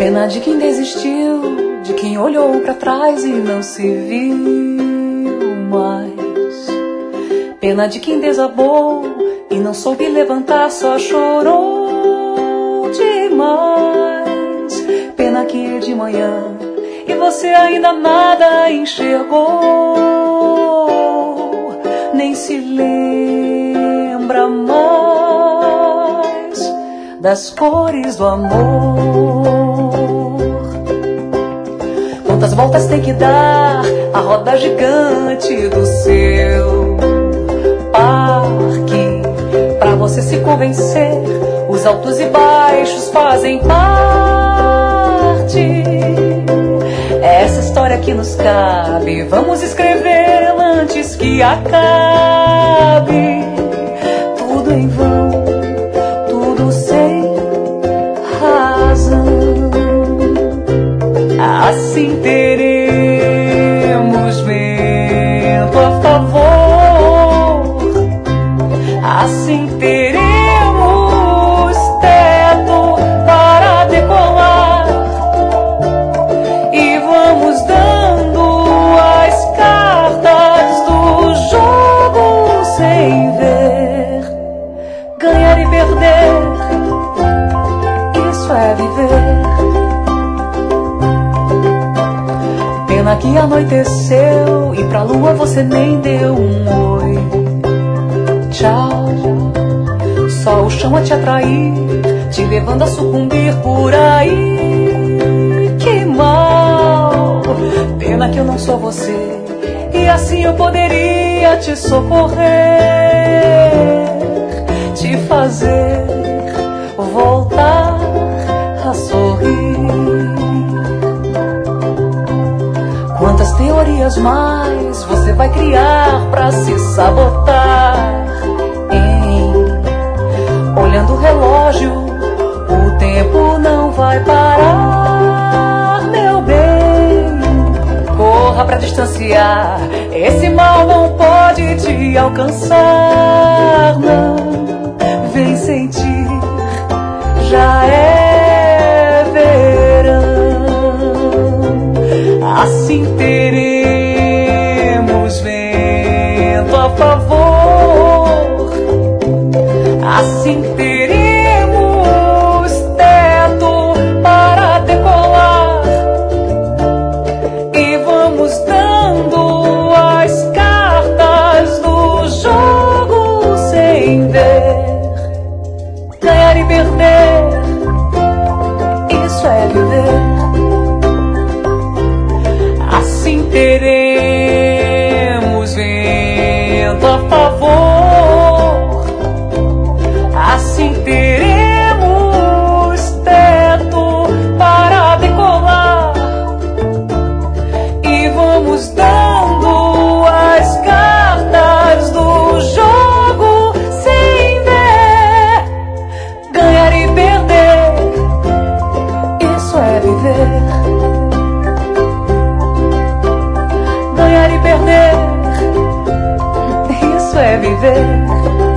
Pena de quem desistiu, de quem olhou pra trás e não se viu mais. Pena de quem desabou e não soube levantar, só chorou demais. Pena que é de manhã e você ainda nada enxergou, nem se lembra mais das cores do amor. Quantas voltas tem que dar a roda gigante do seu parque pra você se convencer? Os altos e baixos fazem parte. Essa história que nos cabe, vamos escrevê-la antes que acabe. Tudo em vão, tudo sem razão. Assim teremos vento a favor, assim teremos teto para decolar, e vamos dando as cartas do jogo sem ver. Ganhar e perder, isso é viver. Pena que anoiteceu e pra lua você nem deu um oi. Tchau, só o chão a te atrair, te levando a sucumbir por aí. Que mal, pena que eu não sou você, e assim eu poderia te socorrer, te fazer voltar a sorrir. Quantas teorias mais você vai criar pra se sabotar, hein? Olhando o relógio, o tempo não vai parar, meu bem. Corra pra distanciar, esse mal não pode te alcançar, não. Vem sentir, já é verão. Assim teremos vento a favor, assim teremos teto para decolar, e vamos dando as cartas do jogo sem ver. Ganhar e perder, isso é viver. Assim teremos vento a favor, assim teremos teto para decolar, e vamos dando as cartas do jogo sem ver. Ganhar e perder, isso é viver. Ganhar e perder, isso é viver.